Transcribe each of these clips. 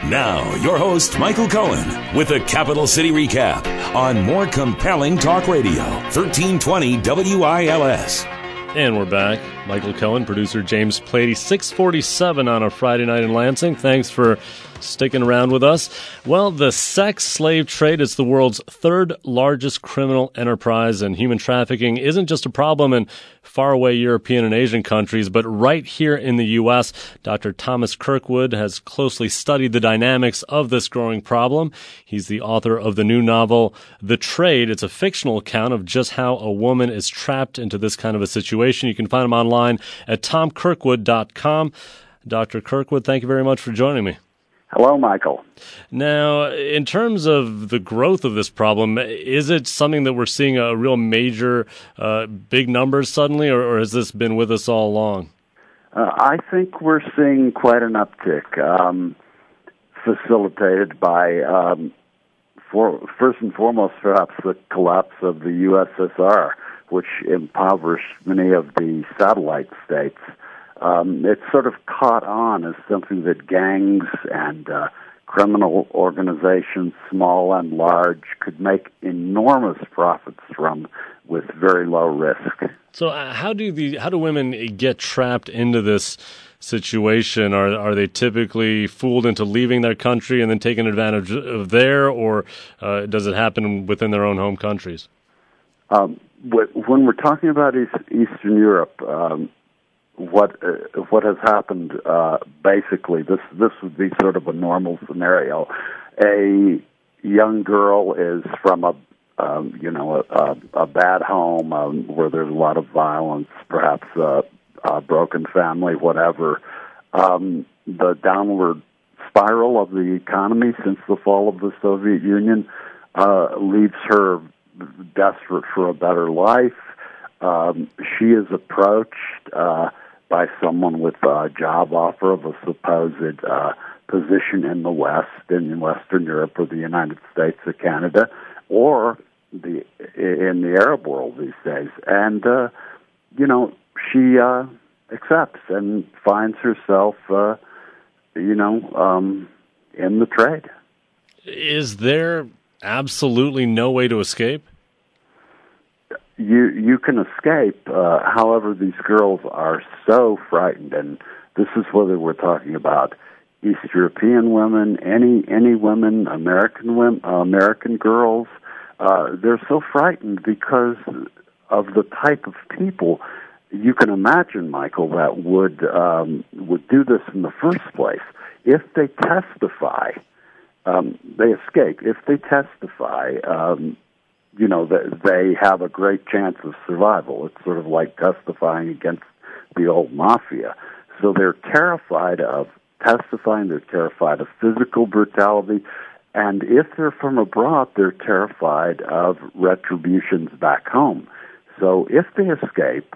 Now, your host, Michael Cohen, with a Capital City Recap on more compelling talk radio, 1320 WILS. And we're back. Michael Cohen, producer James Plady, 6:47 on a Friday night in Lansing. Thanks for sticking around with us. Well, the sex slave trade is the world's third largest criminal enterprise, and human trafficking isn't just a problem in faraway European and Asian countries, but right here in the U.S. Dr. Thomas Kirkwood has closely studied the dynamics of this growing problem. He's the author of the new novel, The Trade. It's a fictional account of just how a woman is trapped into this kind of a situation. You can find him online at tomkirkwood.com. Dr. Kirkwood, thank you very much for joining me. Hello, Michael. Now, in terms of the growth of this problem, is it something that we're seeing a real major, big numbers suddenly, or has this been with us all along? I think we're seeing quite an uptick, facilitated by, first and foremost, perhaps the collapse of the USSR, which impoverished many of the satellite states. It's sort of caught on as something that gangs and criminal organizations, small and large, could make enormous profits from with very low risk. So how do women get trapped into this situation? Are they typically fooled into leaving their country and then taken advantage of there, or does it happen within their own home countries? When we're talking about Eastern Europe, what has happened, basically, this would be sort of a normal scenario. A young girl is from a bad home where there's a lot of violence, perhaps a broken family, whatever. The downward spiral of the economy since the fall of the Soviet Union leaves her desperate for a better life. She is approached by someone with a job offer of a supposed position in the West, in Western Europe or the United States or Canada, or in the Arab world these days. And, she accepts and finds herself, in the trade. Is there absolutely no way to escape? You can escape. However, these girls are so frightened, and this is whether we're talking about East European women, any women, American girls. They're so frightened because of the type of people you can imagine, Michael, that would do this in the first place. If they testify, they escape. If they testify, they have a great chance of survival. It's sort of like testifying against the old mafia. So they're terrified of testifying, they're terrified of physical brutality, and if they're from abroad, they're terrified of retributions back home. So if they escape,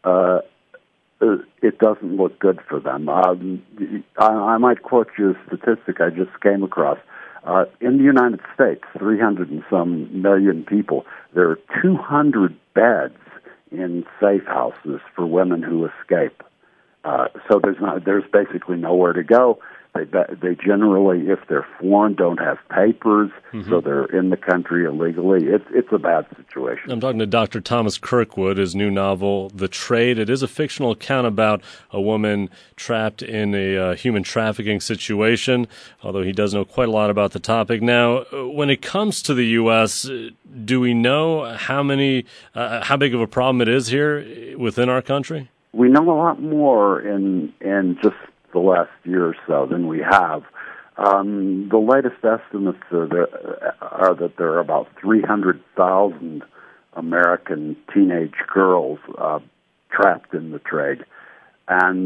it doesn't look good for them. I might quote you a statistic I just came across. In the United States, 300 and some million people, there are 200 beds in safe houses for women who escape. So there's basically nowhere to go. They generally, if they're foreign, don't have papers, so they're in the country illegally. It's a bad situation. I'm talking to Dr. Thomas Kirkwood, his new novel, The Trade. It is a fictional account about a woman trapped in a human trafficking situation, although he does know quite a lot about the topic. Now, when it comes to the U.S., do we know how big of a problem it is here within our country? We know a lot more in just the last year or so than we have. The latest estimates are that there are about 300,000 American teenage girls trapped in the trade, and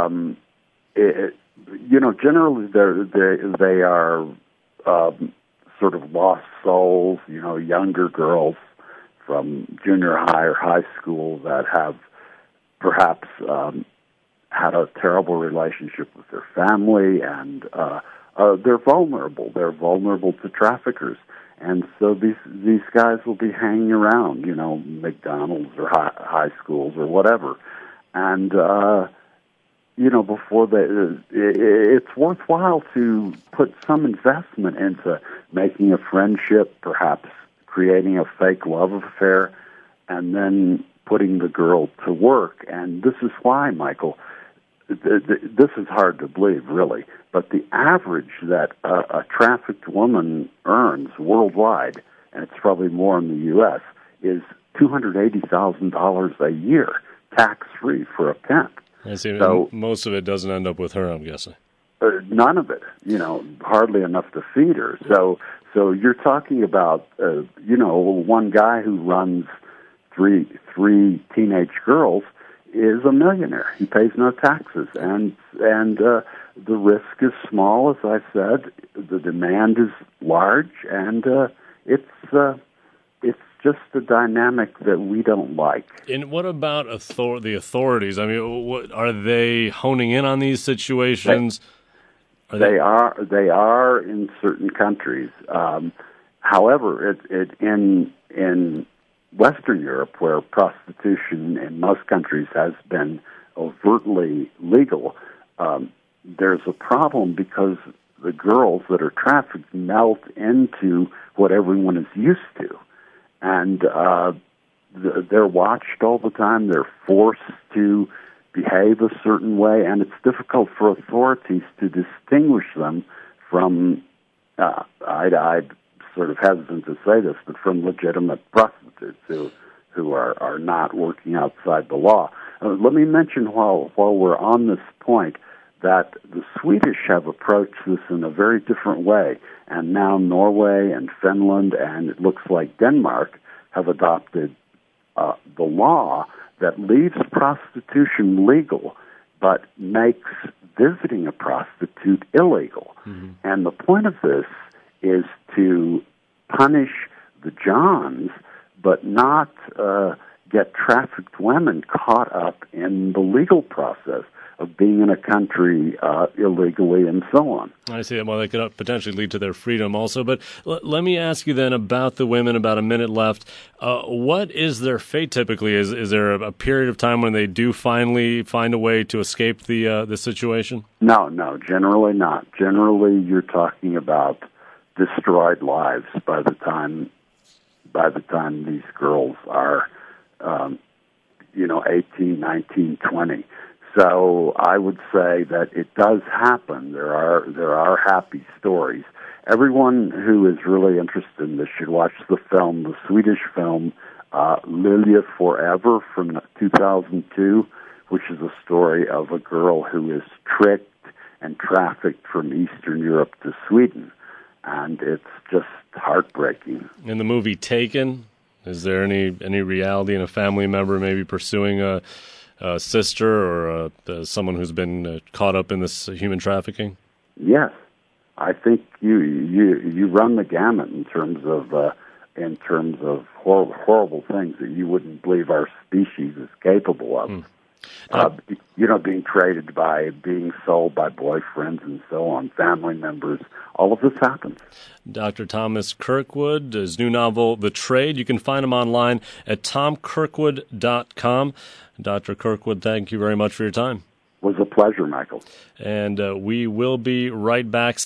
generally they are sort of lost souls. Younger girls from junior high or high school that have perhaps had a terrible relationship with their family, and they're vulnerable. They're vulnerable to traffickers, and so these guys will be hanging around, McDonald's or high schools or whatever, and before it's worthwhile to put some investment into making a friendship, perhaps creating a fake love affair, and then putting the girl to work. And this is why, Michael, this is hard to believe, really, but the average that a trafficked woman earns worldwide, and it's probably more in the U.S., is $280,000 a year, tax-free for a pimp. I see. So, most of it doesn't end up with her, I'm guessing. None of it, hardly enough to feed her. So you're talking about, one guy who runs three teenage girls is a millionaire. He pays no taxes, and the risk is small, as I said. The demand is large, and it's just a dynamic that we don't like. And what about the authorities? I mean, what are they honing in on these situations? They are in certain countries. However, in Western Europe, where prostitution in most countries has been overtly legal, there's a problem because the girls that are trafficked melt into what everyone is used to. And they're watched all the time. They're forced to behave a certain way, and it's difficult for authorities to distinguish them from, I'd sort of hesitant to say this, but from legitimate prostitutes who are not working outside the law. Let me mention while we're on this point that the Swedish have approached this in a very different way, and now Norway and Finland and it looks like Denmark have adopted the law that leaves prostitution legal but makes visiting a prostitute illegal. Mm-hmm. And the point of this is to punish the Johns but not get trafficked women caught up in the legal process of being in a country illegally and so on. I see. Well, that could potentially lead to their freedom also. But let me ask you then about the women, about a minute left. What is their fate typically? Is there a period of time when they do finally find a way to escape the situation? No, generally not. Generally, you're talking about destroyed lives by the time these girls are 18, 19, 20. So I would say that it does happen. There are happy stories. Everyone who is really interested in this should watch the Swedish film Lilja Forever from 2002, which is a story of a girl who is tricked and trafficked from Eastern Europe to Sweden. And it's just heartbreaking. In the movie Taken, is there any reality in a family member maybe pursuing a sister or someone who's been caught up in this human trafficking? Yes, I think you run the gamut in terms of horrible things that you wouldn't believe our species is capable of. Being traded by, being sold by boyfriends and so on, family members. All of this happens. Dr. Thomas Kirkwood, his new novel, The Trade. You can find him online at tomkirkwood.com. Dr. Kirkwood, thank you very much for your time. It was a pleasure, Michael. And we will be right back.